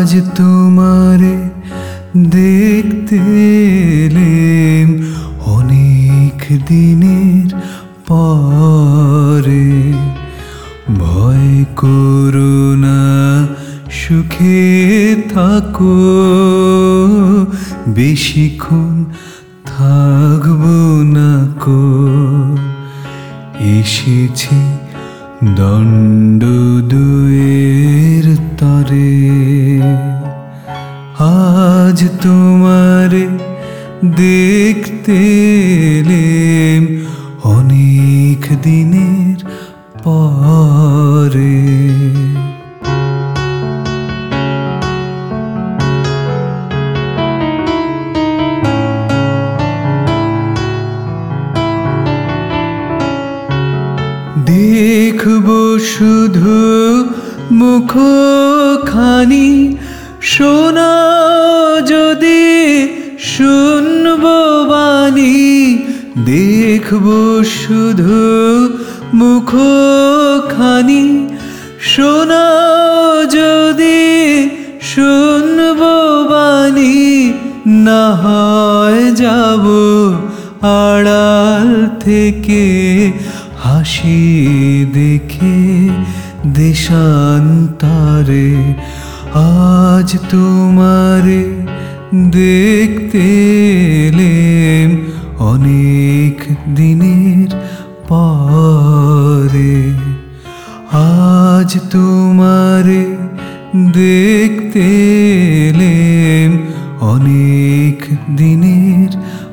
আজ তোমারে দেখতে এলেম অনেক দিনের পরে। ভয় করো না, সুখে থাকো, বেশিক্ষণ থাকবো না কো। এসেছি দণ্ড দুয়ের তরে, আজ তোমারে দেখতে এলেম অনেক দিনের পরে। দেখবো শুধু মুখখানি, শোনা যদি শুনবো বাণী। দেখবো শুধু মুখখানি, শোনা যদি শুনবো বাণী। না হয় যাব আড়াল থেকে, হাসি দেখে দেশান্তরে। আজ তোমারে দেখতে এলেম অনেক দিনের পরে। আজ তোমারে দেখতে এলেম অনেক দিনের